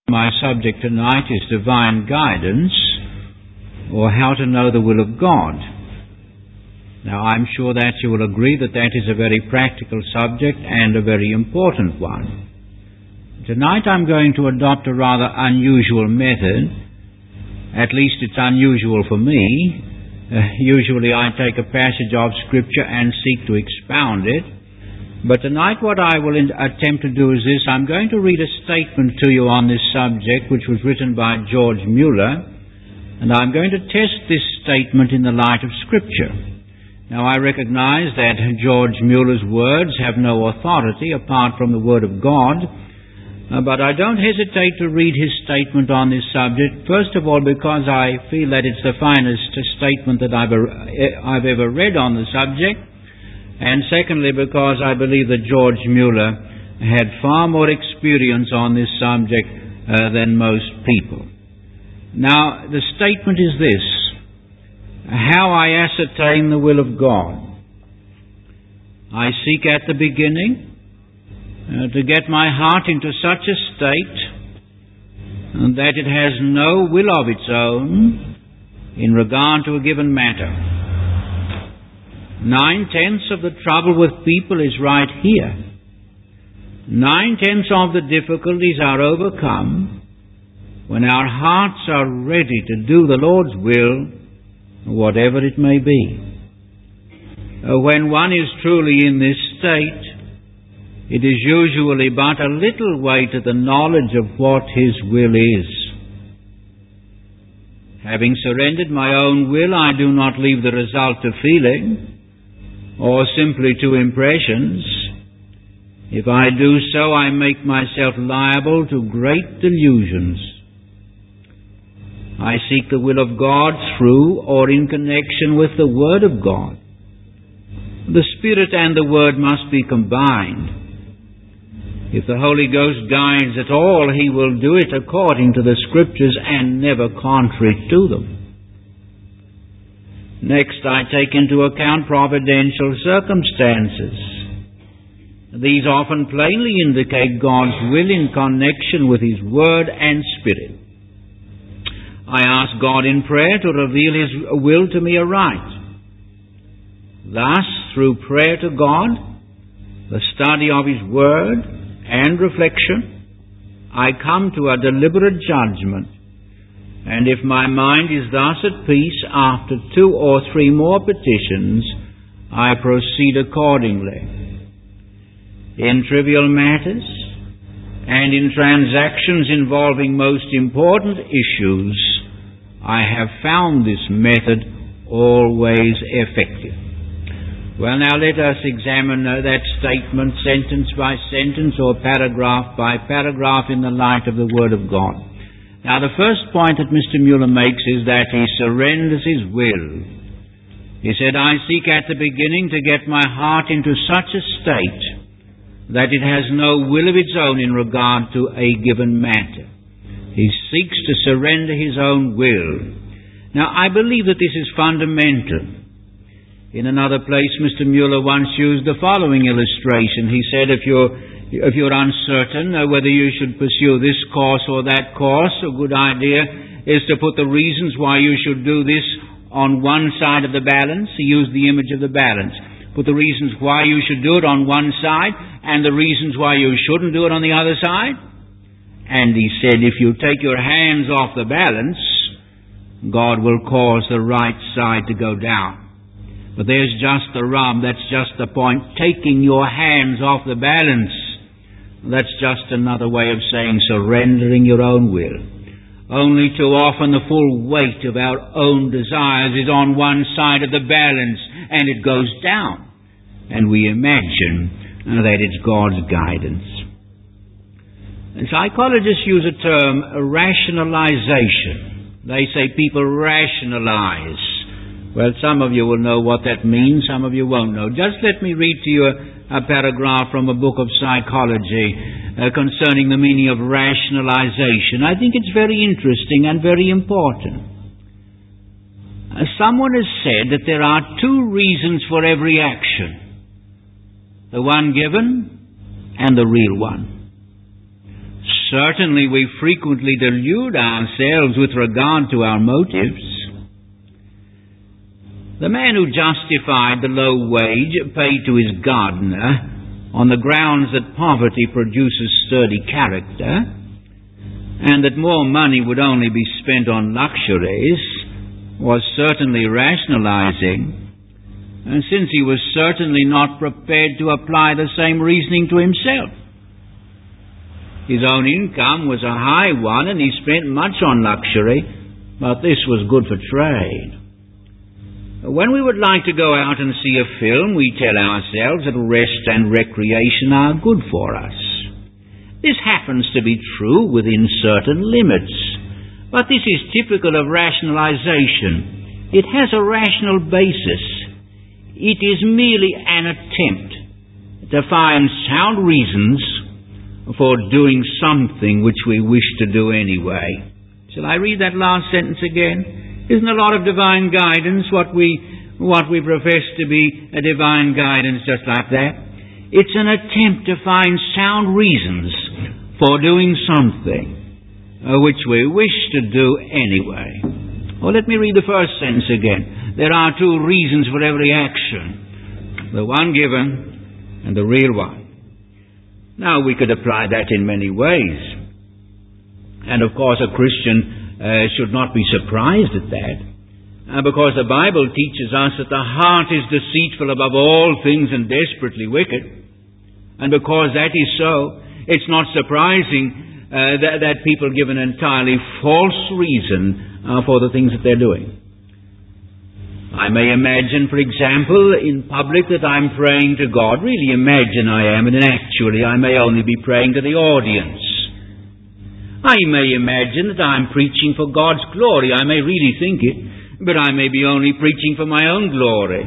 My subject tonight is divine guidance, or how to know the will of God. Now, I'm sure that you will agree that that is a very practical subject and a very important one. Tonight I'm going to adopt a rather unusual method. At least it's unusual for me. Usually I take a passage of Scripture and seek to expound it. But tonight what I will attempt to do is this. I'm going to read a statement to you on this subject which was written by George Mueller, and I'm going to test this statement in the light of Scripture. Now, I recognize that George Mueller's words have no authority apart from the Word of God, but I don't hesitate to read his statement on this subject, first of all because I feel that it's the finest statement that I've ever read on the subject, and secondly because I believe that George Mueller had far more experience on this subject than most people. Now, the statement is this: how I ascertain the will of God. I seek at the beginning to get my heart into such a state that it has no will of its own in regard to a given matter. 9/10 of the trouble with people is right here. 9/10 of the difficulties are overcome when our hearts are ready to do the Lord's will, whatever it may be. When one is truly in this state, it is usually but a little way to the knowledge of what His will is. Having surrendered my own will, I do not leave the result to feeling or simply to impressions. If I do so, I make myself liable to great delusions. I seek the will of God through or in connection with the Word of God. The Spirit and the Word must be combined. If the Holy Ghost guides at all, He will do it according to the Scriptures and never contrary to them. Next, I take into account providential circumstances. These often plainly indicate God's will in connection with His Word and Spirit. I ask God in prayer to reveal His will to me aright. Thus, through prayer to God, the study of His Word, and reflection, I come to a deliberate judgment, and if my mind is thus at peace after 2 or 3 more petitions, I proceed accordingly. In trivial matters, and in transactions involving most important issues, I have found this method always effective. Well, now let us examine that statement sentence by sentence or paragraph by paragraph in the light of the Word of God. Now, the first point that Mr. Mueller makes is that he surrenders his will. He said, I seek at the beginning to get my heart into such a state that it has no will of its own in regard to a given matter. He seeks to surrender his own will. Now, I believe that this is fundamental. In another place, Mr. Mueller once used the following illustration. He said, if you're uncertain whether you should pursue this course or that course, a good idea is to put the reasons why you should do this on one side of the balance. He used the image of the balance. Put the reasons why you should do it on one side and the reasons why you shouldn't do it on the other side. And he said, if you take your hands off the balance, God will cause the right side to go down. But there's just the rub, that's just the point. Taking your hands off the balance, that's just another way of saying surrendering your own will. Only too often the full weight of our own desires is on one side of the balance and it goes down. And we imagine that it's God's guidance. And psychologists use a term, rationalization. They say people rationalize. Well, some of you will know what that means, some of you won't know. Just let me read to you a paragraph from a book of psychology concerning the meaning of rationalization. I think it's very interesting and very important. Someone has said that there are 2 reasons for every action. The one given and the real one. Certainly we frequently delude ourselves with regard to our motives. The man who justified the low wage paid to his gardener on the grounds that poverty produces sturdy character, and that more money would only be spent on luxuries, was certainly rationalizing, and since he was certainly not prepared to apply the same reasoning to himself. His own income was a high one, and he spent much on luxury, but this was good for trade. When we would like to go out and see a film, we tell ourselves that rest and recreation are good for us. This happens to be true within certain limits, but this is typical of rationalization. It has a rational basis. It is merely an attempt to find sound reasons for doing something which we wish to do anyway. Shall I read that last sentence again? Isn't a lot of divine guidance what we profess to be a divine guidance just like that? It's an attempt to find sound reasons for doing something which we wish to do anyway. Well, let me read the first sentence again. There are two reasons for every action, the one given and the real one. Now, we could apply that in many ways. And of course, a Christian should not be surprised at that, because the Bible teaches us that the heart is deceitful above all things and desperately wicked. And because that is so, it's not surprising that people give an entirely false reason for the things that they're doing. I may imagine, for example, in public that I'm praying to God. Really imagine I am, and actually I may only be praying to the audience. I may imagine that I'm preaching for God's glory. I may really think it, but I may be only preaching for my own glory.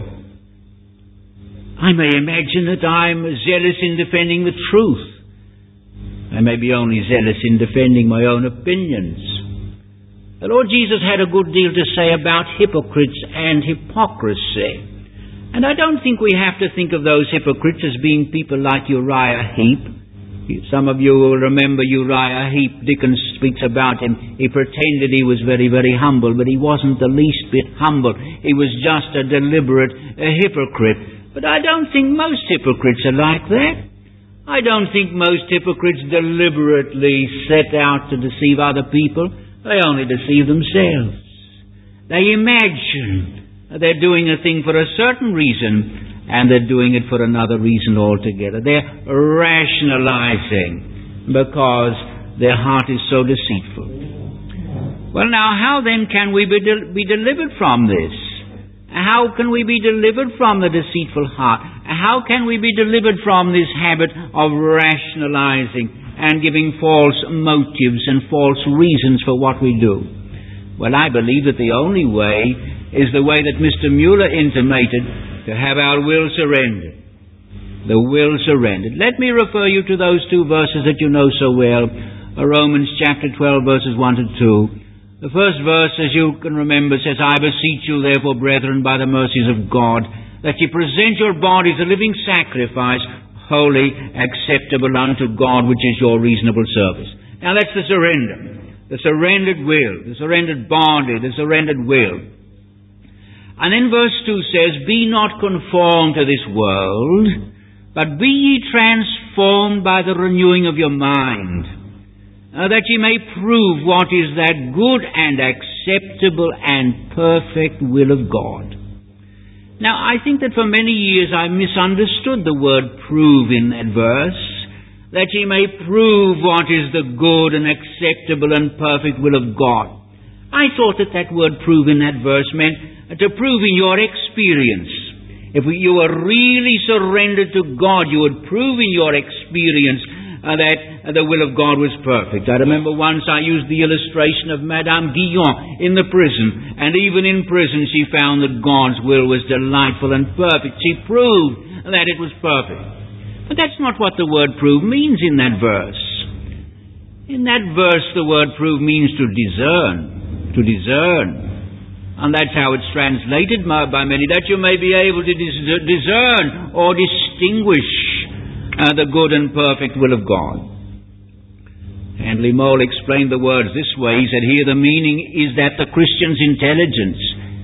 I may imagine that I'm zealous in defending the truth. I may be only zealous in defending my own opinions. The Lord Jesus had a good deal to say about hypocrites and hypocrisy. And I don't think we have to think of those hypocrites as being people like Uriah Heep. Some of you will remember Uriah Heep. Dickens speaks about him. He pretended he was very, very humble, but he wasn't the least bit humble. He was just a deliberate hypocrite. But I don't think most hypocrites are like that. I don't think most hypocrites deliberately set out to deceive other people. They only deceive themselves. They imagine they're doing a thing for a certain reason, and they're doing it for another reason altogether. They're rationalizing because their heart is so deceitful. Well, now, how then can we be delivered from this? How can we be delivered from the deceitful heart? How can we be delivered from this habit of rationalizing and giving false motives and false reasons for what we do? Well, I believe that the only way is the way that Mr. Mueller intimated, to have our will surrendered. The will surrendered. Let me refer you to those two verses that you know so well. Romans chapter 12, verses 1 to 2. The first verse, as you can remember, says, I beseech you, therefore, brethren, by the mercies of God, that ye present your bodies a living sacrifice, holy, acceptable unto God, which is your reasonable service. Now that's the surrender. The surrendered will. The surrendered body. The surrendered will. And then verse 2 says, be not conformed to this world, but be ye transformed by the renewing of your mind, that ye may prove what is that good and acceptable and perfect will of God. Now, I think that for many years I misunderstood the word prove in that verse, that ye may prove what is the good and acceptable and perfect will of God. I thought that word prove in that verse meant to prove in your experience. If you were really surrendered to God, you would prove in your experience that the will of God was perfect. I remember once I used the illustration of Madame Guyon in the prison, and even in prison she found that God's will was delightful and perfect. She proved that it was perfect. But that's not what the word prove means in that verse. In that verse, the word prove means to discern. To discern. And that's how it's translated by many, that you may be able to discern or distinguish the good and perfect will of God. Handley Mole explained the words this way. He said, here the meaning is that the Christian's intelligence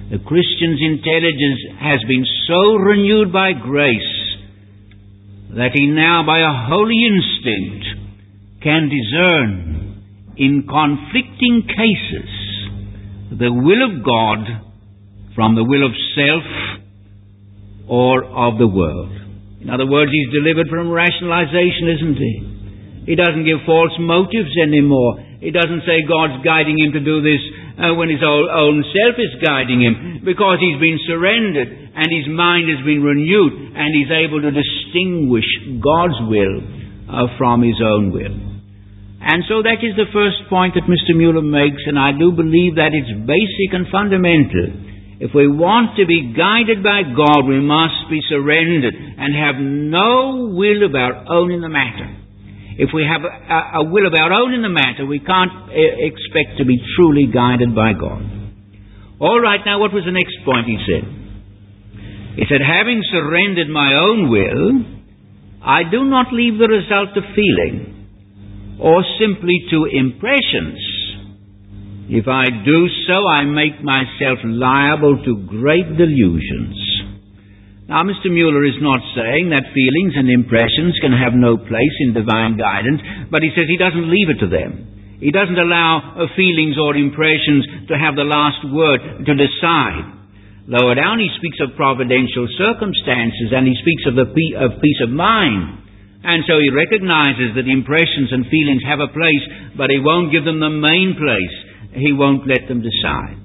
has been so renewed by grace that he now, by a holy instinct, can discern in conflicting cases the will of God from the will of self or of the world. In other words, he's delivered from rationalization, isn't he? He doesn't give false motives anymore. He doesn't say God's guiding him to do this when his own self is guiding him, because he's been surrendered and his mind has been renewed and he's able to distinguish God's will from his own will. And so that is the first point that Mr. Mueller makes, and I do believe that it's basic and fundamental. If we want to be guided by God, we must be surrendered and have no will of our own in the matter. If we have a will of our own in the matter, we can't expect to be truly guided by God. All right, now what was the next point he said? He said, having surrendered my own will, I do not leave the result to feeling or simply to impressions. If I do so, I make myself liable to great delusions. Now, Mr. Mueller is not saying that feelings and impressions can have no place in divine guidance, but he says he doesn't leave it to them. He doesn't allow feelings or impressions to have the last word to decide. Lower down, he speaks of providential circumstances, and he speaks of peace of mind. And so he recognizes that impressions and feelings have a place, but he won't give them the main place. He won't let them decide.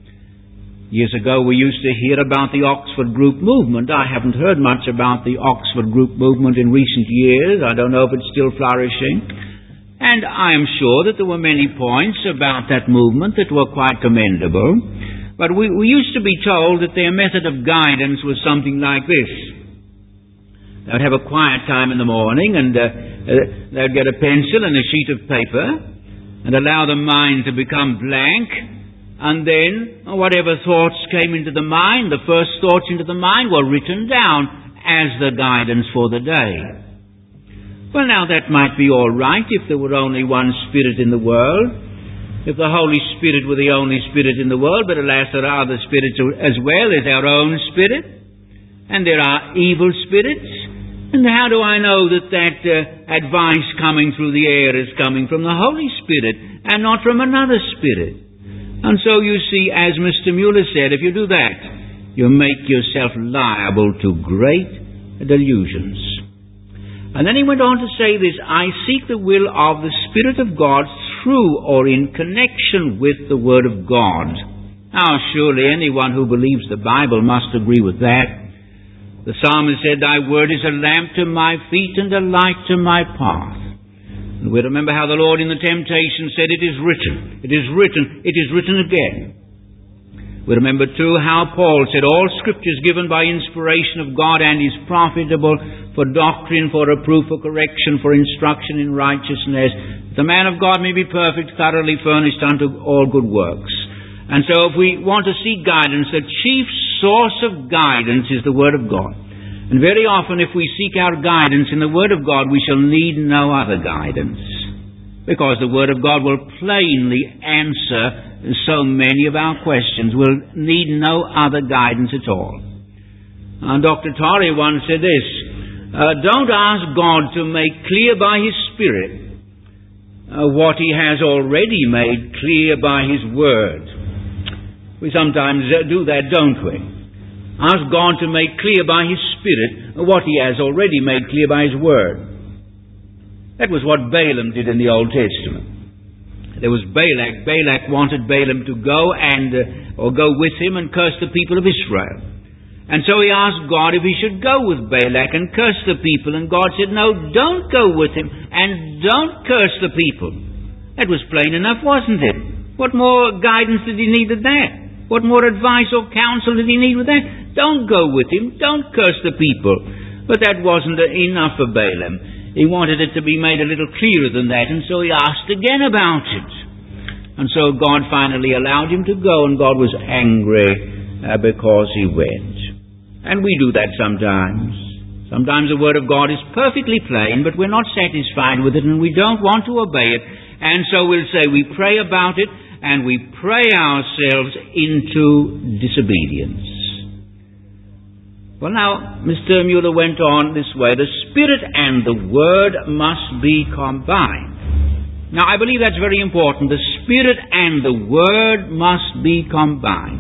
Years ago we used to hear about the Oxford Group Movement. I haven't heard much about the Oxford Group Movement in recent years. I don't know if it's still flourishing. And I am sure that there were many points about that movement that were quite commendable. But we used to be told that their method of guidance was something like this. They'd have a quiet time in the morning, and they'd get a pencil and a sheet of paper and allow the mind to become blank. And then, whatever thoughts came into the mind, the first thoughts into the mind were written down as the guidance for the day. Well, now that might be all right if there were only one Spirit in the world, if the Holy Spirit were the only Spirit in the world, but alas, there are other spirits as well. There's our own spirit, and there are evil spirits. And how do I know that advice coming through the air is coming from the Holy Spirit and not from another spirit? And so you see, as Mr. Mueller said, if you do that, you make yourself liable to great delusions. And then he went on to say this, I seek the will of the Spirit of God through or in connection with the Word of God. Now, surely anyone who believes the Bible must agree with that. The psalmist said, Thy word is a lamp to my feet and a light to my path. And we remember how the Lord in the temptation said, It is written, it is written, it is written again. We remember too how Paul said, All Scripture is given by inspiration of God and is profitable for doctrine, for reproof, for correction, for instruction in righteousness. The man of God may be perfect, thoroughly furnished unto all good works. And so if we want to seek guidance, the chief source of guidance is the Word of God. And very often if we seek our guidance in the Word of God, we shall need no other guidance, because the Word of God will plainly answer so many of our questions. We'll need no other guidance at all. Dr. Torrey once said this, don't ask God to make clear by His Spirit what He has already made clear by His Word. We sometimes do that, don't we? Ask God to make clear by His Spirit what He has already made clear by His Word. That was what Balaam did in the Old Testament. There was Balak. Balak wanted Balaam to go or go with him and curse the people of Israel. And so he asked God if he should go with Balak and curse the people. And God said, no, don't go with him and don't curse the people. That was plain enough, wasn't it? What more guidance did he need than that? What more advice or counsel did he need with that? Don't go with him. Don't curse the people. But that wasn't enough for Balaam. He wanted it to be made a little clearer than that, and so he asked again about it. And so God finally allowed him to go, and God was angry because he went. And we do that sometimes. Sometimes the Word of God is perfectly plain, but we're not satisfied with it, and we don't want to obey it. And so we'll say we pray about it, and we pray ourselves into disobedience. Well, now, Mr. Mueller went on this way. The Spirit and the Word must be combined. Now, I believe that's very important. The Spirit and the Word must be combined.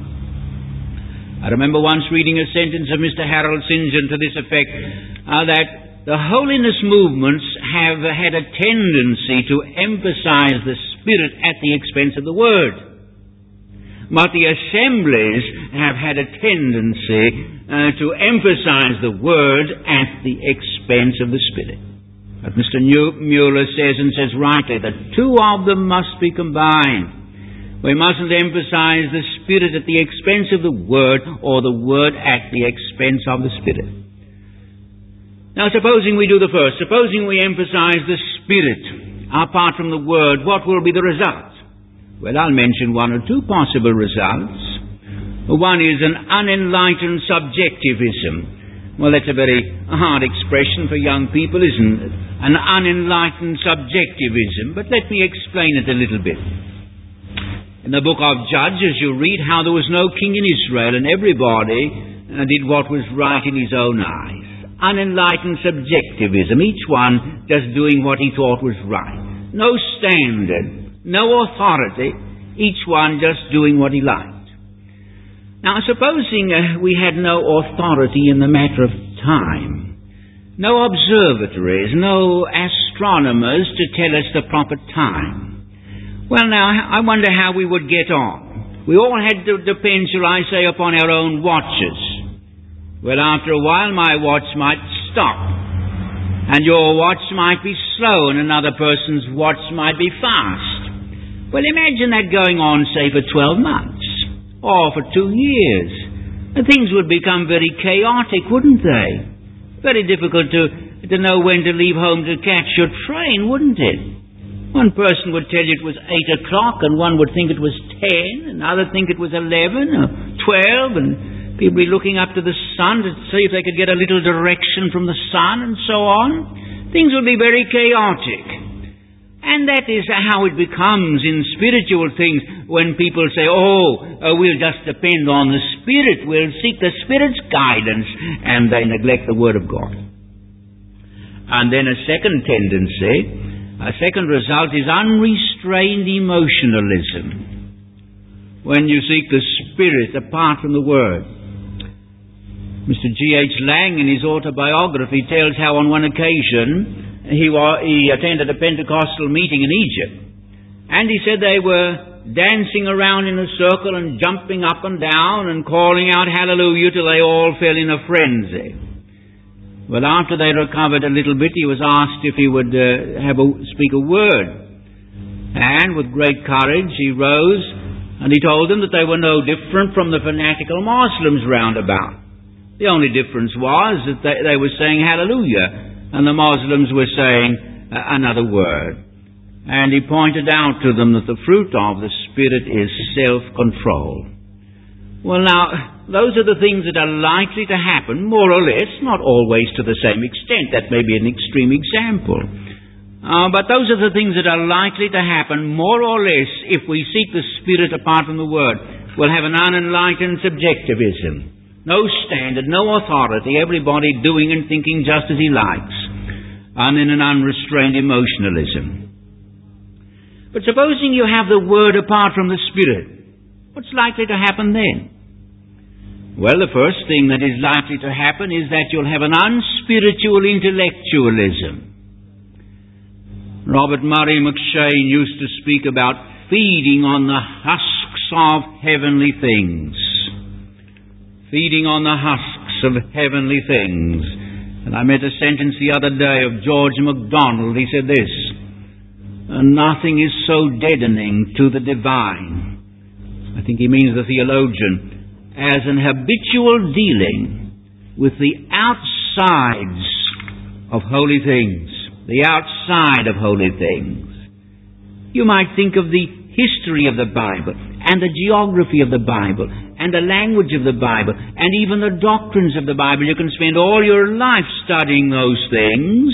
I remember once reading a sentence of Mr. Harold St. John to this effect, that the holiness movements have had a tendency to emphasize the Spirit at the expense of the Word. But the assemblies have had a tendency to emphasize the Word at the expense of the Spirit. But Mr. Mueller says, and says rightly, that two of them must be combined. We mustn't emphasize the Spirit at the expense of the Word, or the Word at the expense of the Spirit. Now, supposing we do the first, supposing we emphasize the Spirit apart from the Word, what will be the result? Well, I'll mention one or two possible results. One is an unenlightened subjectivism. Well, that's a very hard expression for young people, isn't it? An unenlightened subjectivism. But let me explain it a little bit. In the book of Judges, you read how there was no king in Israel, and everybody did what was right in his own eyes. Unenlightened subjectivism, each one just doing what he thought was right. No standard, no authority, each one just doing what he liked. Now, supposing we had no authority in the matter of time, no observatories, no astronomers to tell us the proper time. Well, now, I wonder how we would get on. We all had to depend, shall I say, upon our own watches. Well, after a while, my watch might stop, and your watch might be slow, and another person's watch might be fast. Well, imagine that going on, say, for 12 months, or for 2 years. And things would become very chaotic, wouldn't they? Very difficult to know when to leave home to catch your train, wouldn't it? One person would tell you it was 8 o'clock, and one would think it was 10, another think it was 11 or 12, and people be looking up to the sun to see if they could get a little direction from the sun, and so on. Things would be very chaotic. And that is how it becomes in spiritual things when people say, we'll just depend on the Spirit, we'll seek the Spirit's guidance, and they neglect the Word of God. And then a second tendency, a second result is unrestrained emotionalism. When you seek the Spirit apart from the Word. Mr. G.H. Lang, in his autobiography, tells how on one occasion he attended a Pentecostal meeting in Egypt. And he said they were dancing around in a circle and jumping up and down and calling out hallelujah till they all fell in a frenzy. Well, after they recovered a little bit, he was asked if he would speak a word. And with great courage, he rose and he told them that they were no different from the fanatical Muslims round about. The only difference was that they were saying hallelujah, and the Muslims were saying another word. And he pointed out to them that the fruit of the Spirit is self-control. Well, now, those are the things that are likely to happen, more or less, not always to the same extent. That may be an extreme example. But those are the things that are likely to happen, more or less, if we seek the Spirit apart from the Word. We'll have an unenlightened subjectivism. No standard, no authority, everybody doing and thinking just as he likes. And in an unrestrained emotionalism. But supposing you have the Word apart from the Spirit, what's likely to happen then? Well, the first thing that is likely to happen is that you'll have an unspiritual intellectualism. Robert Murray McCheyne used to speak about feeding on the husks of heavenly things. Feeding on the husks of heavenly things. And I met a sentence the other day of George MacDonald. He said this: nothing is so deadening to the divine, I think he means the theologian, as an habitual dealing with the outsides of holy things. The outside of holy things. You might think of the history of the Bible, and the geography of the Bible, and the language of the Bible, and even the doctrines of the Bible. You can spend all your life studying those things,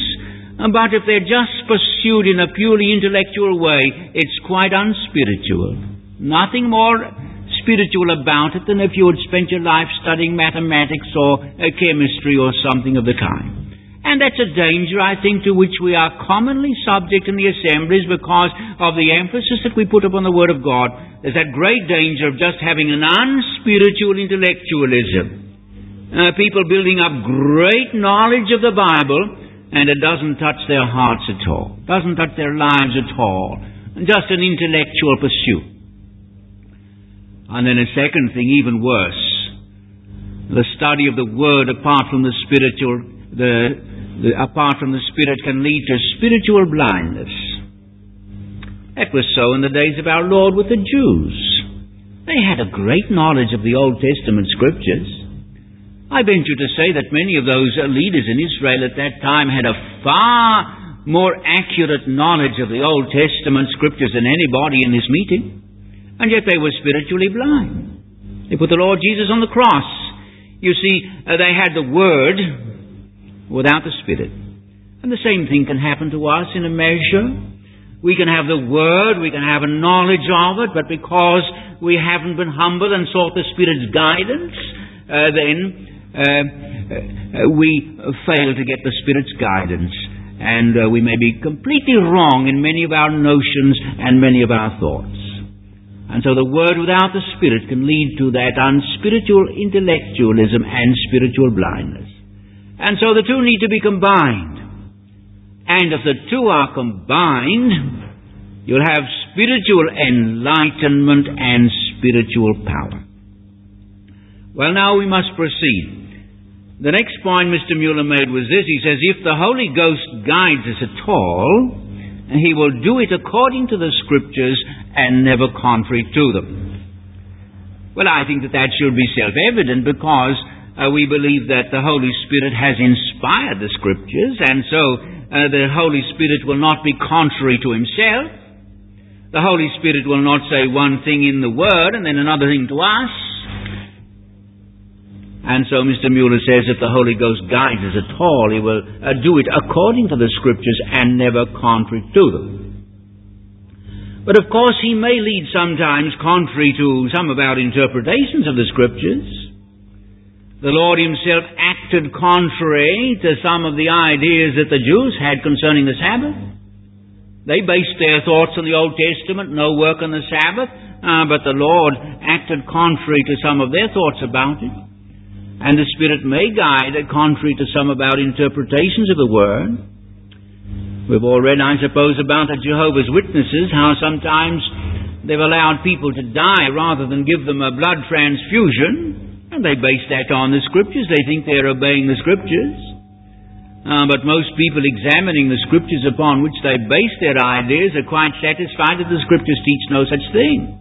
But if they're just pursued in a purely intellectual way, it's quite unspiritual. Nothing more spiritual about it than if you had spent your life studying mathematics or chemistry or something of the kind. And that's a danger, I think, to which we are commonly subject in the assemblies because of the emphasis that we put upon the Word of God. There's that great danger of just having an unspiritual intellectualism. People building up great knowledge of the Bible, and it doesn't touch their hearts at all. Doesn't touch their lives at all. Just an intellectual pursuit. And then a second thing, even worse. The study of the Word apart from the spiritual apart from the Spirit can lead to spiritual blindness. That was so in the days of our Lord with the Jews. They had a great knowledge of the Old Testament Scriptures. I venture to say that many of those leaders in Israel at that time had a far more accurate knowledge of the Old Testament Scriptures than anybody in this meeting. And yet they were spiritually blind. They put the Lord Jesus on the cross. You see, they had the Word without the Spirit. And the same thing can happen to us in a measure. We can have the Word, we can have a knowledge of it, but because we haven't been humble and sought the Spirit's guidance, then we fail to get the Spirit's guidance. And we may be completely wrong in many of our notions and many of our thoughts. And so the Word without the Spirit can lead to that unspiritual intellectualism and spiritual blindness. And so the two need to be combined. And if the two are combined, you'll have spiritual enlightenment and spiritual power. Well, now we must proceed. The next point Mr. Mueller made was this. He says, if the Holy Ghost guides us at all, He will do it according to the Scriptures and never contrary to them. Well, I think that should be self-evident because we believe that the Holy Spirit has inspired the Scriptures, and so the Holy Spirit will not be contrary to Himself. The Holy Spirit will not say one thing in the Word and then another thing to us. And so Mr. Mueller says if the Holy Ghost guides us at all, He will do it according to the Scriptures and never contrary to them. But of course He may lead sometimes contrary to some of our interpretations of the Scriptures. The Lord Himself acted contrary to some of the ideas that the Jews had concerning the Sabbath. They based their thoughts on the Old Testament, no work on the Sabbath, but the Lord acted contrary to some of their thoughts about it. And the Spirit may guide contrary to some of our interpretations of the Word. We've all read, I suppose, about the Jehovah's Witnesses, how sometimes they've allowed people to die rather than give them a blood transfusion. And they base that on the Scriptures. They think they're obeying the Scriptures. But most people examining the Scriptures upon which they base their ideas are quite satisfied that the Scriptures teach no such thing.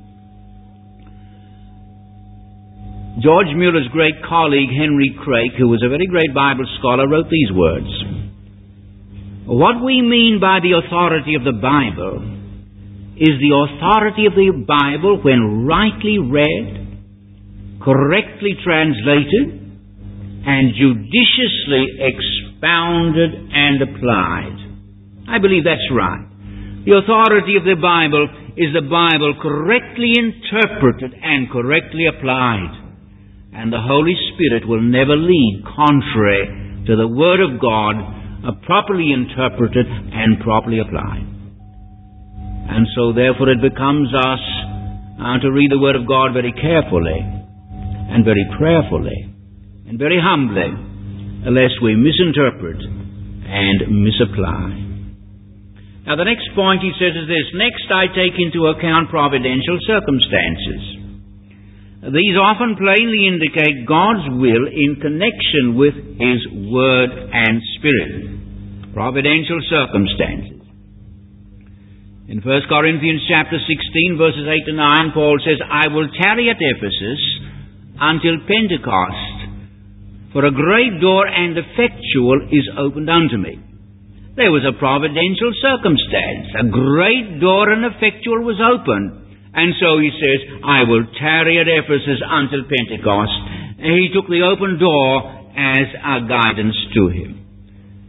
George Mueller's great colleague Henry Craik, who was a very great Bible scholar, wrote these words. What we mean by the authority of the Bible is the authority of the Bible when rightly read, correctly translated, and judiciously expounded and applied. I believe that's right. The authority of the Bible is the Bible correctly interpreted and correctly applied. And the Holy Spirit will never lead contrary to the Word of God, properly interpreted and properly applied. And so therefore it becomes us to read the Word of God very carefully, and very prayerfully, and very humbly, lest we misinterpret and misapply. Now the next point he says is this. Next I take into account providential circumstances. These often plainly indicate God's will in connection with His Word and Spirit. Providential circumstances. In 1 Corinthians chapter 16, verses 8 to 9, Paul says, I will tarry at Ephesus until Pentecost, for a great door and effectual is opened unto me. There was a providential circumstance. A great door and effectual was opened. And so he says, I will tarry at Ephesus until Pentecost. And he took the open door as a guidance to him.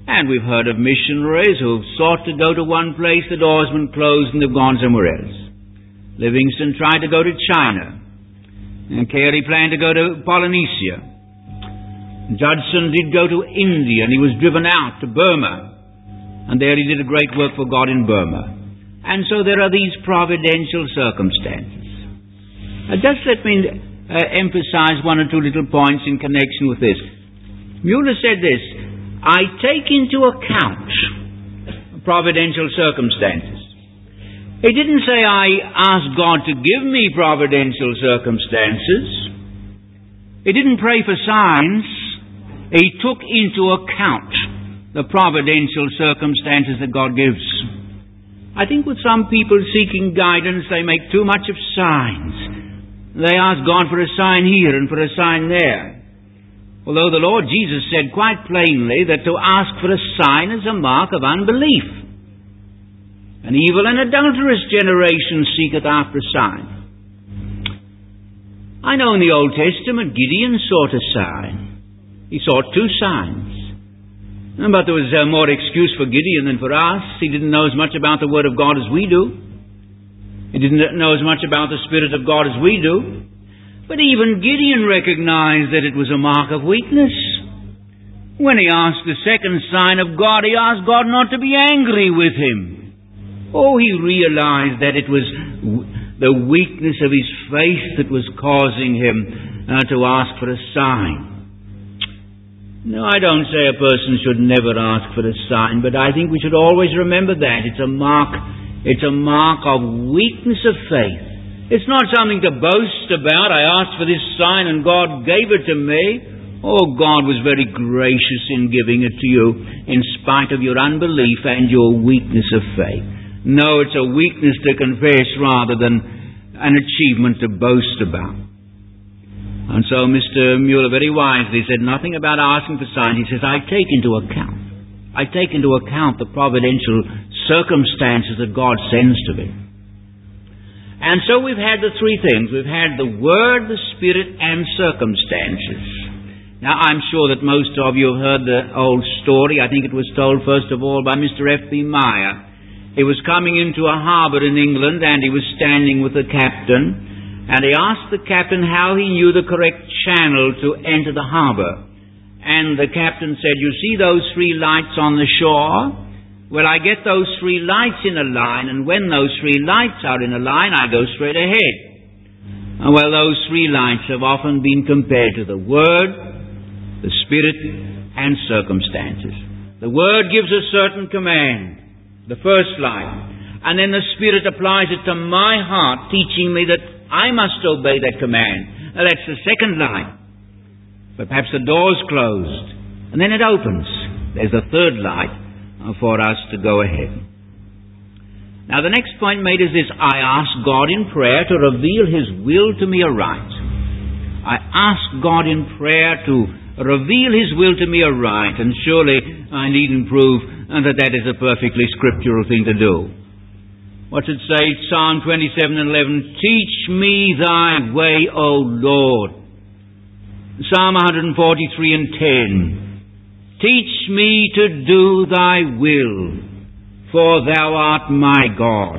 And we've heard of missionaries who've sought to go to one place, the door's been closed, and they've gone somewhere else. Livingstone tried to go to China, and Carey planned to go to Polynesia. Judson did go to India, and he was driven out to Burma, and there he did a great work for God in Burma. And so there are these providential circumstances. Just let me emphasize one or two little points in connection with this. Mueller said this: I take into account providential circumstances. He didn't say I ask God to give me providential circumstances. He didn't pray for signs. He took into account the providential circumstances that God gives. I think with some people seeking guidance, they make too much of signs. They ask God for a sign here and for a sign there. Although the Lord Jesus said quite plainly that to ask for a sign is a mark of unbelief. An evil and adulterous generation seeketh after a sign. I know in the Old Testament Gideon sought a sign. He sought 2 signs. But there was more excuse for Gideon than for us. He didn't know as much about the Word of God as we do. He didn't know as much about the Spirit of God as we do. But even Gideon recognized that it was a mark of weakness. When he asked the second sign of God, he asked God not to be angry with him. Oh, he realized that it was the weakness of his faith that was causing him to ask for a sign. No, I don't say a person should never ask for a sign, but I think we should always remember that. It's a mark of weakness of faith. It's not something to boast about. I asked for this sign and God gave it to me. Oh, God was very gracious in giving it to you in spite of your unbelief and your weakness of faith. No, it's a weakness to confess rather than an achievement to boast about. And so Mr. Mueller very wisely said nothing about asking for signs. He says, I take into account the providential circumstances that God sends to me. And so we've had the 3 things. We've had the Word, the Spirit, and circumstances. Now I'm sure that most of you have heard the old story. I think it was told first of all by Mr. F.B. Meyer. He was coming into a harbour in England, and he was standing with the captain. And he asked the captain how he knew the correct channel to enter the harbour. And the captain said, you see those 3 lights on the shore? Well, I get those 3 lights in a line, and when those 3 lights are in a line, I go straight ahead. Well, those 3 lights have often been compared to the Word, the Spirit, and circumstances. The Word gives a certain command, the first light. And then the Spirit applies it to my heart, teaching me that I must obey that command. Now, that's the second line. But perhaps the door's closed, and then it opens. There's a third light for us to go ahead. Now, the next point made is this: I ask God in prayer to reveal His will to me aright. I ask God in prayer to reveal His will to me aright, and surely I needn't prove that is a perfectly scriptural thing to do. What's it say? Psalm 27:11. Teach me thy way, O Lord. Psalm 143:10. Teach me to do thy will, for thou art my God.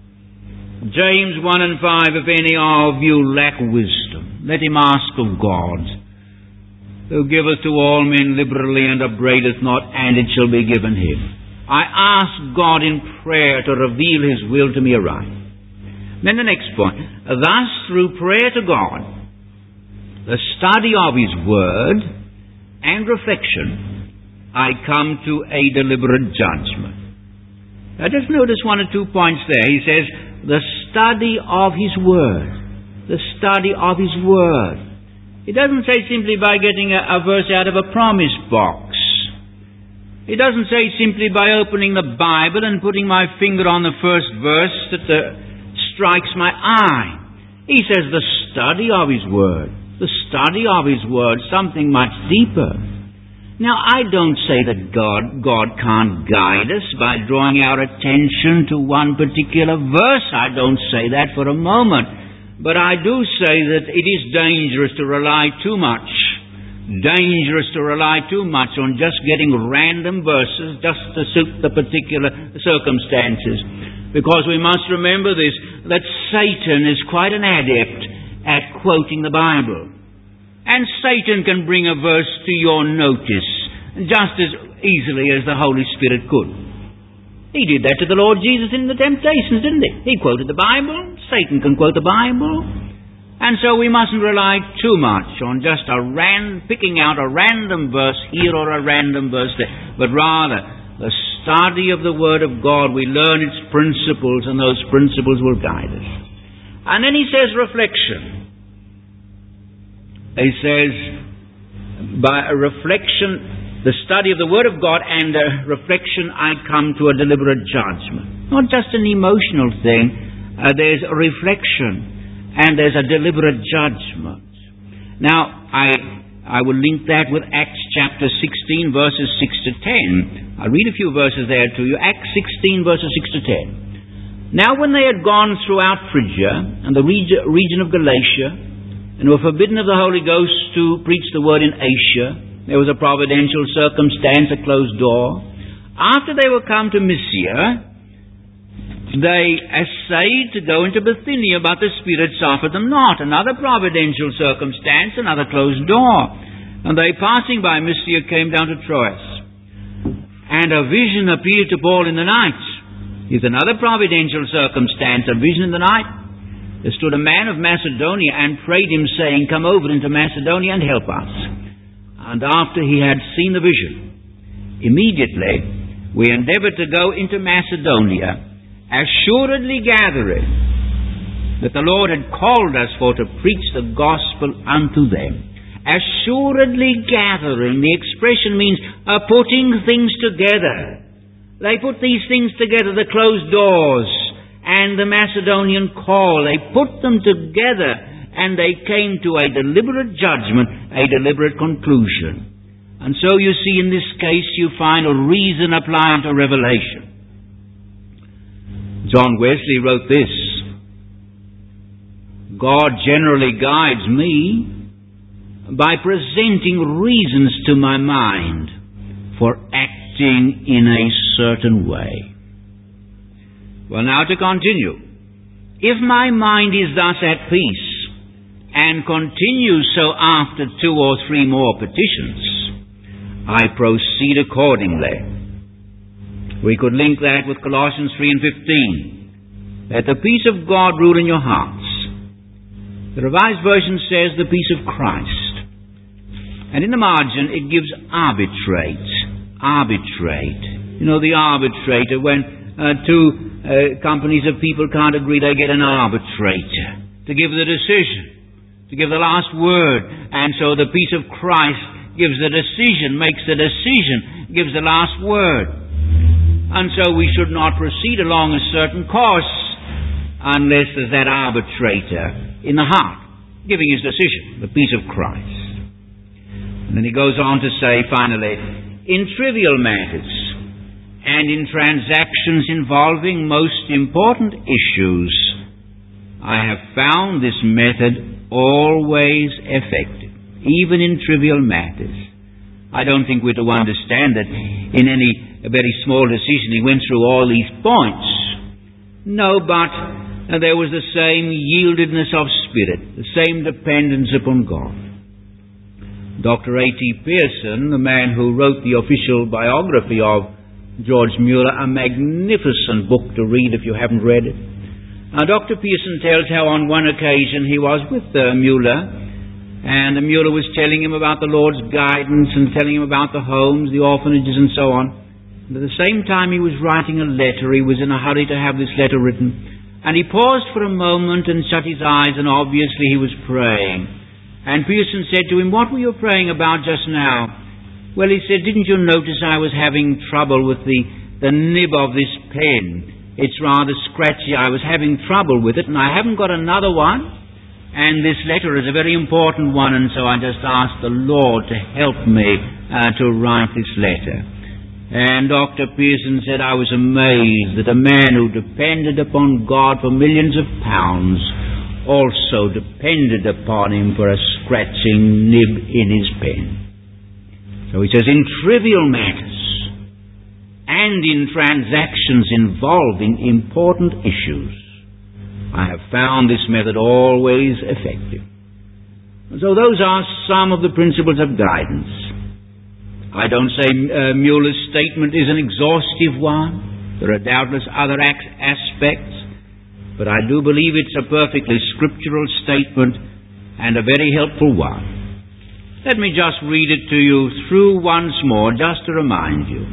James 1:5. If any of you lack wisdom, let him ask of God, who giveth to all men liberally and upbraideth not, and it shall be given him. I ask God in prayer to reveal His will to me aright. Then the next point. Thus, through prayer to God, the study of His Word, and reflection, I come to a deliberate judgment. Now just notice 1 or 2 points there. He says, the study of His Word. The study of His Word. He doesn't say simply by getting a verse out of a promise box. He doesn't say simply by opening the Bible and putting my finger on the first verse that strikes my eye. He says the study of His Word. The study of His Word, something much deeper. Now, I don't say that God can't guide us by drawing our attention to one particular verse. I don't say that for a moment. But I do say that it is dangerous to rely too much dangerous to rely too much on just getting random verses just to suit the particular circumstances. Because we must remember this, that Satan is quite an adept at quoting the Bible. And Satan can bring a verse to your notice just as easily as the Holy Spirit could. He did that to the Lord Jesus in the temptations, didn't he? He quoted the Bible. Satan can quote the Bible. And so we mustn't rely too much on just picking out a random verse here or a random verse there, but rather the study of the Word of God. We learn its principles, and those principles will guide us. And then he says reflection. He says, by a reflection, the study of the Word of God and a reflection, I come to a deliberate judgment. Not just an emotional thing. There's a reflection and there's a deliberate judgment. Now, I will link that with Acts chapter 16, verses 6 to 10. I'll read a few verses there to you. Acts 16, verses 6 to 10. Now when they had gone throughout Phrygia and the region of Galatia, and were forbidden of the Holy Ghost to preach the word in Asia, there was a providential circumstance, a closed door. After they were come to Mysia, they essayed to go into Bithynia, but the Spirit suffered them not. Another providential circumstance, another closed door. And they, passing by Mysia, came down to Troas. And a vision appeared to Paul in the night. Here's another providential circumstance, a vision in the night. There stood a man of Macedonia and prayed him, saying, Come over into Macedonia and help us. And after he had seen the vision, immediately we endeavored to go into Macedonia, assuredly gathering that the Lord had called us for to preach the gospel unto them. Assuredly gathering, the expression means putting things together. They put these things together, the closed doors and the Macedonian call. They put them together and they came to a deliberate judgment, a deliberate conclusion. And so you see, in this case you find a reason applying to revelation. John Wesley wrote this: God generally guides me by presenting reasons to my mind for acting in a certain way. Well, now to continue. If my mind is thus at peace and continues so after 2 or 3 more petitions, I proceed accordingly. We could link that with Colossians 3 and 15. Let the peace of God rule in your hearts. The Revised Version says the peace of Christ. And in the margin it gives arbitrate. Arbitrate. You know, the arbitrator, when two companies of people can't agree, they get an arbitrator to give the decision, to give the last word. And so the peace of Christ gives the decision, makes the decision, gives the last word. And so we should not proceed along a certain course unless there's that arbitrator in the heart giving his decision, the peace of Christ. And then he goes on to say, finally, in trivial matters and in transactions involving most important issues, I have found this method always effective, even in trivial matters. I don't think we're to understand that in any very small decision he went through all these points. No, but there was the same yieldedness of spirit, the same dependence upon God. Dr. A.T. Pierson, the man who wrote the official biography of George Mueller, a magnificent book to read if you haven't read it. Dr. Pierson tells how on one occasion he was with Mueller, and Mueller was telling him about the Lord's guidance and telling him about the homes, the orphanages and so on. And at the same time he was writing a letter. He was in a hurry to have this letter written. And he paused for a moment and shut his eyes, and obviously he was praying. And Pierson said to him, "What were you praying about just now?" Well, he said, "Didn't you notice I was having trouble with the nib of this pen? It's rather scratchy. I was having trouble with it, and I haven't got another one. And this letter is a very important one, and so I just asked the Lord to help me to write this letter." And Dr. Pierson said, "I was amazed that a man who depended upon God for millions of pounds also depended upon him for a scratching nib in his pen. So he says, in trivial matters and in transactions involving important issues, I have found this method always effective. So those are some of the principles of guidance. I don't say Mueller's statement is an exhaustive one. There are doubtless other aspects, but I do believe it's a perfectly scriptural statement and a very helpful one. Let me just read it to you through once more, just to remind you.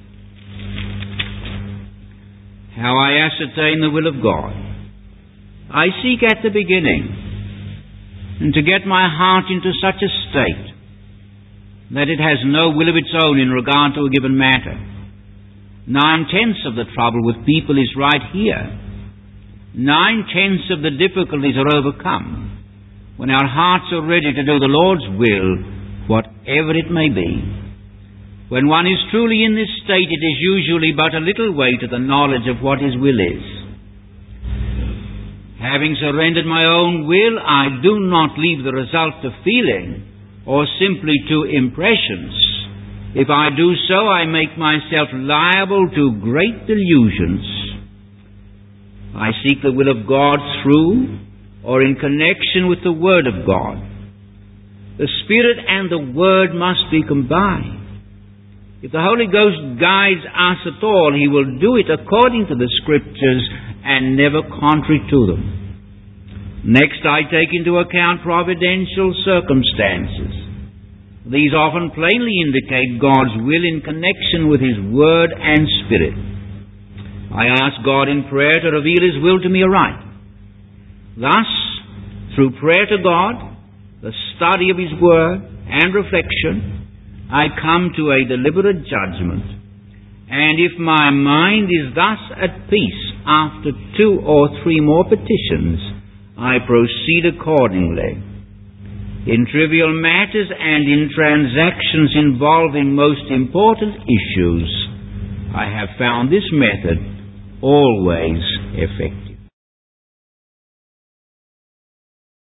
How I ascertain the will of God. I seek at the beginning, and to get my heart into such a state that it has no will of its own in regard to a given matter. 9/10 of the trouble with people is right here. 9/10 of the difficulties are overcome when our hearts are ready to do the Lord's will, whatever it may be. When one is truly in this state, it is usually but a little way to the knowledge of what His will is. Having surrendered my own will, I do not leave the result to feeling or simply to impressions. If I do so, I make myself liable to great delusions. I seek the will of God through or in connection with the Word of God. The Spirit and the Word must be combined. If the Holy Ghost guides us at all, He will do it according to the Scriptures and never contrary to them. Next, I take into account providential circumstances. These often plainly indicate God's will in connection with His Word and Spirit. I ask God in prayer to reveal His will to me aright. Thus, through prayer to God, the study of His Word, and reflection, I come to a deliberate judgment. And if my mind is thus at peace after 2 or 3 more petitions, I proceed accordingly. In trivial matters and in transactions involving most important issues, I have found this method always effective.